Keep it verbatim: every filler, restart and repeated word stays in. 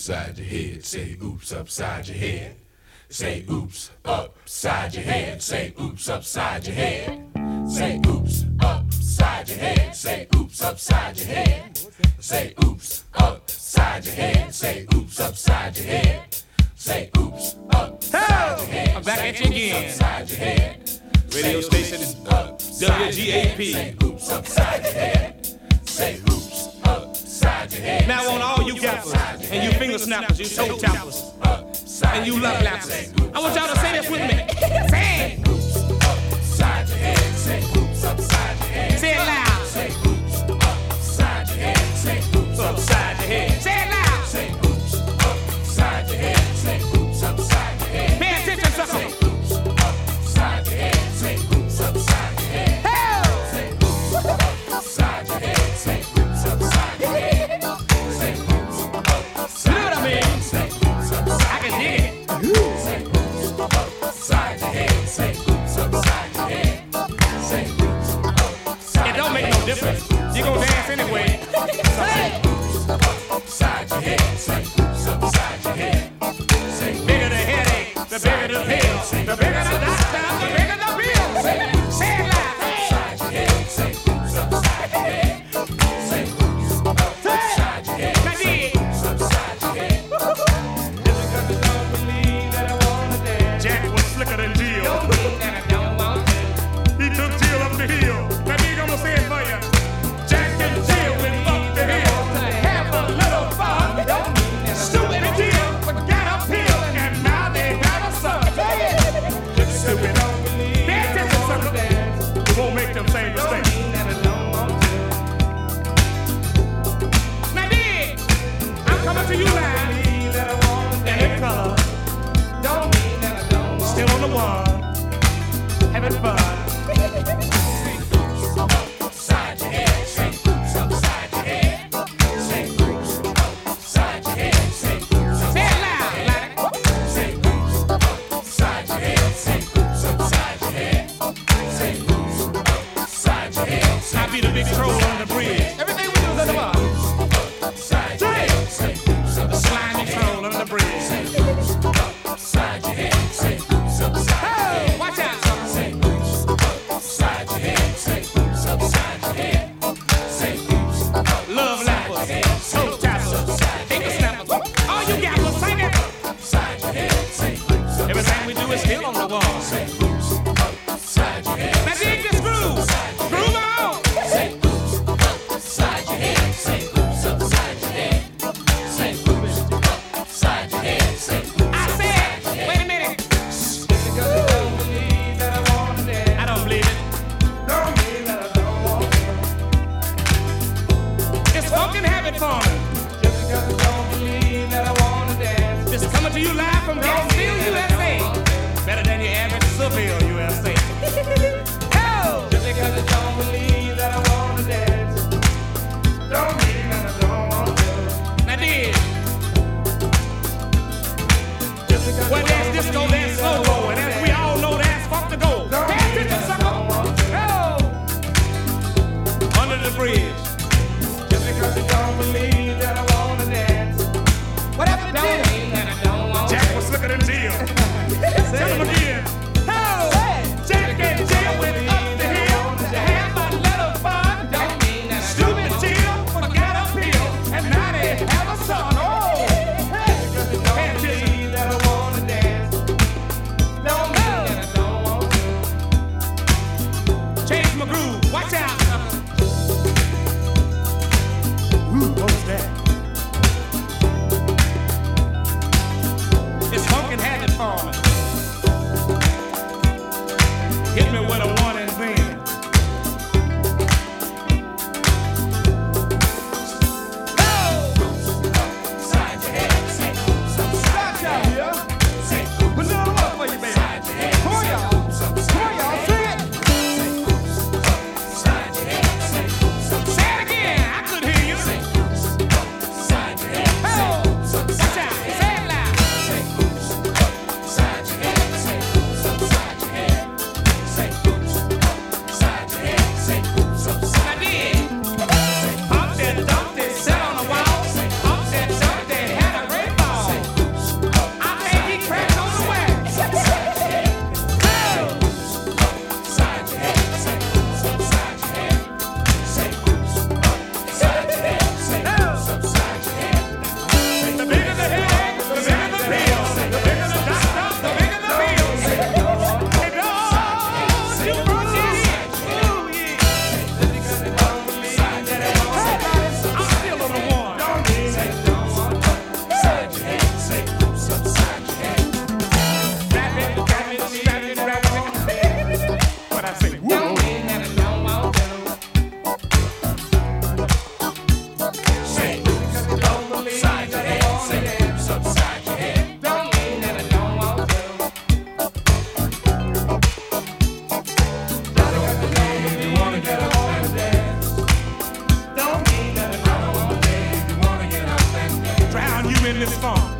upside your head. Say oops upside your head. Say oops upside your head. Say oops upside your head. Say oops upside your head. Say oops upside your head. Say oops upside your head. Say oops upside your head. Say oops upside your head. I'm back at you again. Upside your head. Radio station is W G A P. Say oops upside your head. Say oops upside your head. Now on all you gappers and you finger snappers, you toe tappers, and you love lappers, I want y'all to say this with me. Say it. Oops upside your head. Say oops upside your head. Say it loud. Say oops upside your head. Say oops upside your head. Say it loud. Say oops upside your head. Say oops upside your head. Pay attention, sucker. Say oops upside your head. Say oops upside your head. Hell. Say oops upside your head. Say oops upside your head. Say oops upside. You know what I mean? Say oops upside. I can dig it. Say oops upside your head. Say oops upside your head. Say oops upside. It don't make no difference. You gon' dance anyway. Say it. Upside your head. Say oops upside your head. Say Bigger the headache, the bigger the pill. The bigger the doctor, the bigger the bill. Say it loud. upside your head. Say oops upside your head. Say oops upside your head. Now dig it. Upside your head. Jack was slicker than Jill. He took Jill up the hill. Now dig, I'ma say it for you. Jack and Jill went up the hill to have a little fun. Stupid Jill forgot a pill, and now they got a son. Stupid. Pay attention, sucker. It won't make them same mistakes. Now dig, I'm coming to you live. And in color. Still on the one, having fun. Upside your head. Say oops upside your head. Say oops upside your head. Say oops Say it loud, like Say oops upside your head. Say oops upside your head. Say oops upside your head. I be the big troll on the bridge. Everything we do is under bar. Upside your head. Say oops The slimy troll under the bridge. upside your head. Say oops upside your head. Oh, watch out, sucker. Say oops upside your head. Say oops upside your head. Say oops Love lappers, toe tappers, finger snappers. All you gappers, sing it. upside your head. Say oops Everything we do is still on the wall. Say oops upside your head. Now dig this groove. Groove on. Say oops upside your head. Say oops upside your head. Say oops upside your head. Say oops I said, wait a minute. I don't believe it. It's funkin' habit forming. Just coming to you live from Gainesville, U S A. Better than your average Seville, U S A. Oh! Now dig. Well, there's disco, there's slow-mo, and as we all know, there's funk to go. Pay attention, sucker. Oh! Under the bridge. What happened to Jack was slicker than Jill. Tell him again. Oh! Jack and Jill went up the hill to have a little fun. Stupid Jill forgot this funk.